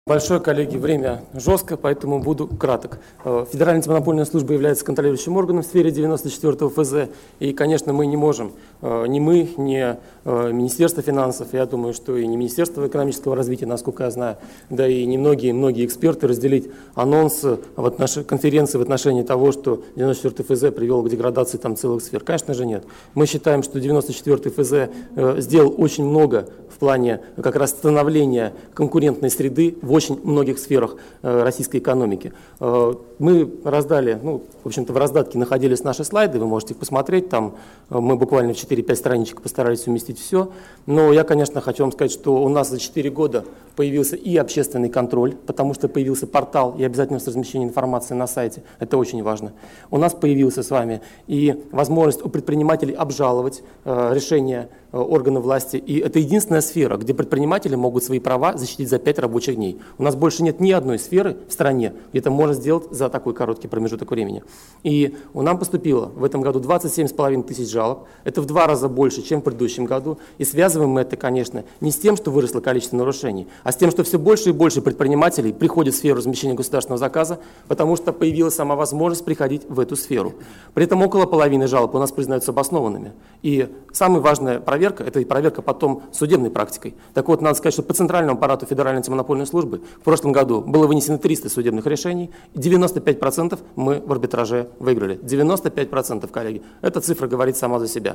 Большое, коллеги, время жестко, поэтому буду краток. Федеральная антимонопольная служба является контролирующим органом в сфере 94-го ФЗ, и, конечно, мы не можем, ни мы, ни Министерство финансов, я думаю, что и не Министерство экономического развития, насколько я знаю, да и не многие эксперты разделить анонс конференции в отношении того, что 94-й ФЗ привел к деградации там целых сфер. Конечно же нет. Мы считаем, что 94-й ФЗ сделал очень много в плане как раз становления конкурентной среды в очень многих сферах российской экономики. Мы раздали, в общем-то в раздатке находились наши слайды, вы можете их посмотреть, там мы буквально в 4-5 страничек постарались уместить все. Но я, конечно, хочу вам сказать, что у нас за 4 года появился и общественный контроль, потому что появился портал и обязательность размещения информации на сайте, это очень важно. У нас появился с вами и возможность у предпринимателей обжаловать решения органов власти, и это единственная сфера, где предприниматели могут свои права защитить за 5 рабочих дней. У нас больше нет ни одной сферы в стране, где это можно сделать за такой короткий промежуток времени. И у нас поступило в этом году 27,5 тысяч жалоб, это в 2 раза больше, чем в предыдущем году, и связываем мы это, конечно, не с тем, что выросло количество нарушений, а с тем, что все больше и больше предпринимателей приходят в сферу размещения государственного заказа, потому что появилась сама возможность приходить в эту сферу. При этом около половины жалоб у нас признаются обоснованными. И самая важная проверка – это и проверка потом судебной практикой. Так вот, надо сказать, что по центральному аппарату Федеральной антимонопольной службы в прошлом году было вынесено 300 судебных решений, и 95% мы в арбитраже выиграли. 95%, коллеги. Эта цифра говорит сама за себя.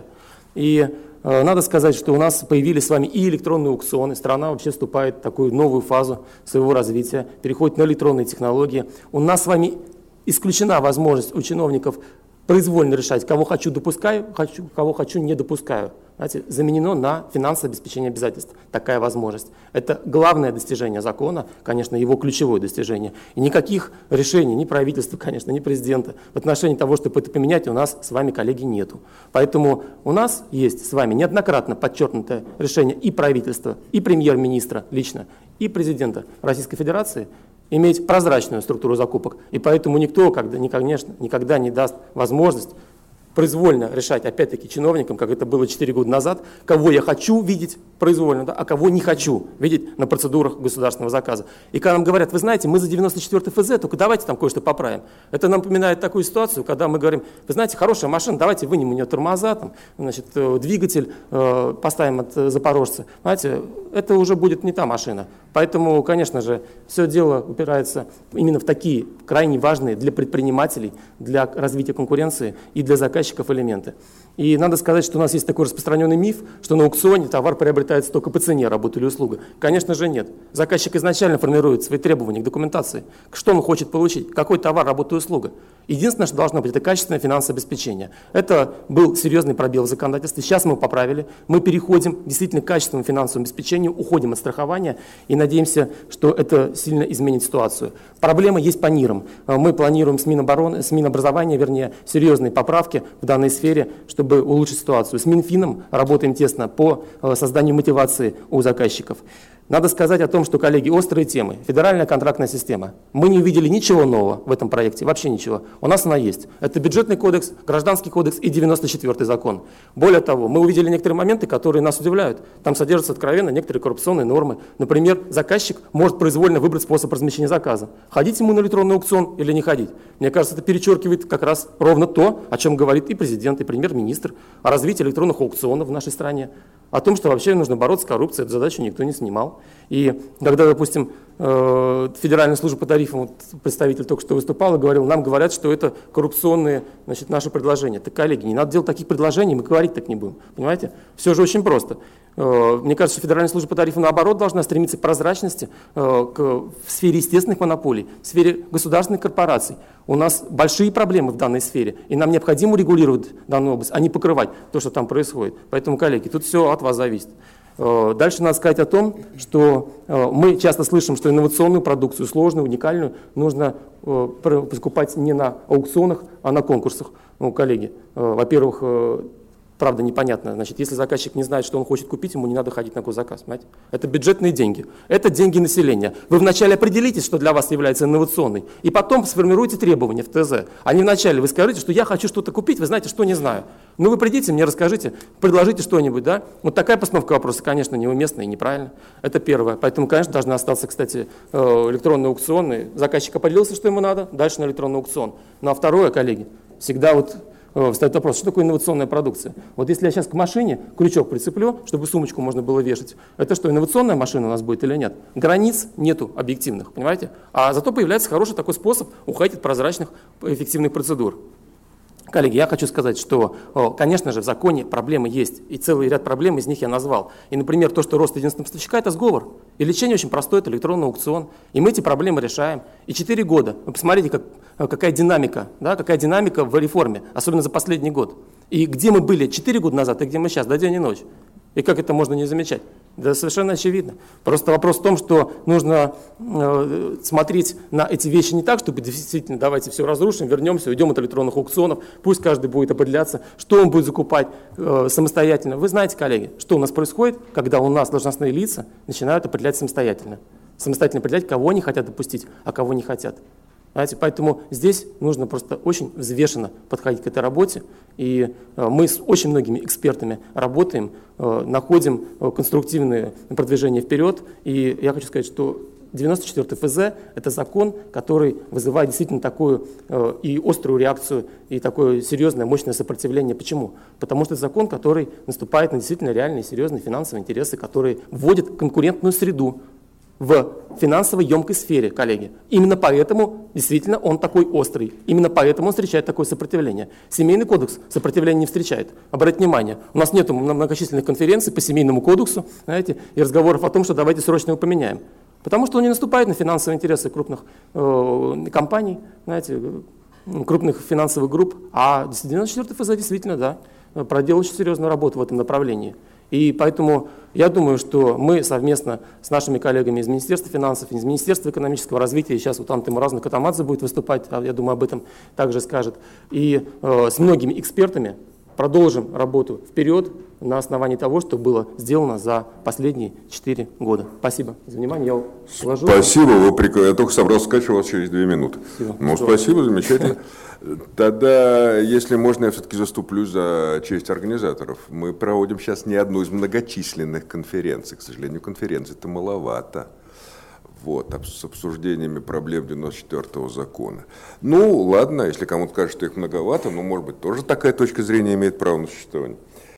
И надо сказать, что у нас появились с вами и электронные аукционы, страна вообще вступает в такую новую фазу своего развития, переходит на электронные технологии. У нас с вами исключена возможность у чиновников произвольно решать, кого хочу допускаю, кого хочу не допускаю. Знаете, заменено на финансовое обеспечение обязательств. Такая возможность. Это главное достижение закона, конечно, его ключевое достижение. И никаких решений ни правительства, конечно, ни президента в отношении того, чтобы это поменять, у нас с вами, коллеги, нету. Поэтому у нас есть с вами неоднократно подчеркнутое решение и правительства, и премьер-министра лично, и президента Российской Федерации иметь прозрачную структуру закупок. И поэтому никто, конечно, никогда не даст возможность произвольно решать, опять-таки, чиновникам, как это было 4 года назад, кого я хочу видеть произвольно, да, а кого не хочу видеть на процедурах государственного заказа. И когда нам говорят, вы знаете, мы за 94-й ФЗ, только давайте там кое-что поправим. Это нам напоминает такую ситуацию, когда мы говорим, вы знаете, хорошая машина, давайте вынем у нее тормоза, там, значит, двигатель поставим от запорожца. Знаете, это уже будет не та машина. Поэтому, конечно же, все дело упирается именно в такие крайне важные для предпринимателей, для развития конкуренции и для заказчиков элементы. И надо сказать, что у нас есть такой распространенный миф, что на аукционе товар приобретается только по цене работы или услуги. Конечно же нет. Заказчик изначально формирует свои требования к документации, что он хочет получить, какой товар, работа и услуга. Единственное, что должно быть, это качественное финансовое обеспечение. Это был серьезный пробел в законодательстве, сейчас мы его поправили, мы переходим действительно к качественному финансовому обеспечению, уходим от страхования и надеемся, что это сильно изменит ситуацию. Проблема есть по НИРам. Мы планируем с Минобразования, серьезные поправки в данной сфере, чтобы улучшить ситуацию. С Минфином работаем тесно по созданию мотивации у заказчиков. Надо сказать о том, что, коллеги, острые темы. Федеральная контрактная система. Мы не увидели ничего нового в этом проекте, вообще ничего. У нас она есть. Это бюджетный кодекс, гражданский кодекс и 94-й закон. Более того, мы увидели некоторые моменты, которые нас удивляют. Там содержатся откровенно некоторые коррупционные нормы. Например, заказчик может произвольно выбрать способ размещения заказа. Ходить ему на электронный аукцион или не ходить. Мне кажется, это перечеркивает как раз ровно то, о чем говорит и президент, и премьер-министр, о развитии электронных аукционов в нашей стране. О том, что вообще нужно бороться с коррупцией, эту задачу никто не снимал. И когда, допустим, Федеральная служба по тарифам, представитель только что выступал и говорил, нам говорят, что это коррупционные, значит, наши предложения. Так, коллеги, не надо делать таких предложений, мы говорить так не будем. Понимаете? Все же очень просто. Мне кажется, что Федеральная служба по тарифам, наоборот, должна стремиться к прозрачности в сфере естественных монополий, в сфере государственных корпораций. У нас большие проблемы в данной сфере, и нам необходимо урегулировать данную область, а не покрывать то, что там происходит. Поэтому, коллеги, тут все от вас зависит. Дальше надо сказать о том, что мы часто слышим, что инновационную продукцию, сложную, уникальную, нужно покупать не на аукционах, а на конкурсах. Коллеги, во-первых, правда непонятно. Значит, если заказчик не знает, что он хочет купить, ему не надо ходить на госзаказ. Понимаете? Это бюджетные деньги. Это деньги населения. Вы вначале определитесь, что для вас является инновационной, и потом сформируйте требования в ТЗ. А не вначале вы скажете, что я хочу что-то купить, вы знаете, что не знаю. Ну вы придите, мне расскажите, предложите что-нибудь, да? Вот такая постановка вопроса, конечно, неуместна и неправильна. Это первое. Поэтому, конечно, должны остаться, кстати, электронные аукционы. Заказчик определился, что ему надо, дальше на электронный аукцион. Ну а второе, коллеги, всегда вот встает вопрос, что такое инновационная продукция? Вот если я сейчас к машине крючок прицеплю, чтобы сумочку можно было вешать, это что, инновационная машина у нас будет или нет? Границ нету объективных, понимаете? А зато появляется хороший такой способ уходить от прозрачных, эффективных процедур. Коллеги, я хочу сказать, что, конечно же, в законе проблемы есть, и целый ряд проблем из них я назвал. И, например, то, что рост единственного поставщика – это сговор. И лечение очень простое – это электронный аукцион. И мы эти проблемы решаем. И 4 года. Вы посмотрите, какая динамика, да, какая динамика в реформе, особенно за последний год. И где мы были 4 года назад, и где мы сейчас, до день и ночь. И как это можно не замечать? Да совершенно очевидно. Просто вопрос в том, что нужно смотреть на эти вещи не так, чтобы действительно давайте все разрушим, вернемся, уйдем от электронных аукционов, пусть каждый будет определяться, что он будет закупать самостоятельно. Вы знаете, коллеги, что у нас происходит, когда у нас должностные лица начинают определять самостоятельно. Самостоятельно определять, кого они хотят допустить, а кого не хотят. Знаете, поэтому здесь нужно просто очень взвешенно подходить к этой работе. И мы с очень многими экспертами работаем, находим конструктивные продвижения вперед. И я хочу сказать, что 94-й ФЗ – это закон, который вызывает действительно такую и острую реакцию, и такое серьезное, мощное сопротивление. Почему? Потому что это закон, который наступает на действительно реальные, серьезные финансовые интересы, которые вводят конкурентную среду в финансово емкой сфере, коллеги. Именно поэтому действительно он такой острый. Именно поэтому он встречает такое сопротивление. Семейный кодекс сопротивления не встречает. Обратите внимание, у нас нет многочисленных конференций по семейному кодексу, знаете, и разговоров о том, что давайте срочно его поменяем. Потому что он не наступает на финансовые интересы крупных компаний, знаете, крупных финансовых групп. А 94-й ФЗ действительно, да, проделал очень серьезную работу в этом направлении. И поэтому я думаю, что мы совместно с нашими коллегами из Министерства финансов, из Министерства экономического развития, сейчас вот Антимуразна Катамадзе будет выступать, я думаю, об этом также скажет, и с многими экспертами продолжим работу вперед на основании того, что было сделано за последние 4 года. Спасибо за внимание. Я сложу. Спасибо. Я только собрался сказать, что у вас через 2 минуты. Спасибо. Ну, спасибо, замечательно. Тогда, если можно, я все-таки заступлюсь за честь организаторов. Мы проводим сейчас не одну из многочисленных конференций. К сожалению, конференций-то маловато. Вот, с обсуждениями проблем 94-го закона. Ну, ладно, если кому-то кажется, что их многовато, ну, может быть, тоже такая точка зрения имеет право на существование.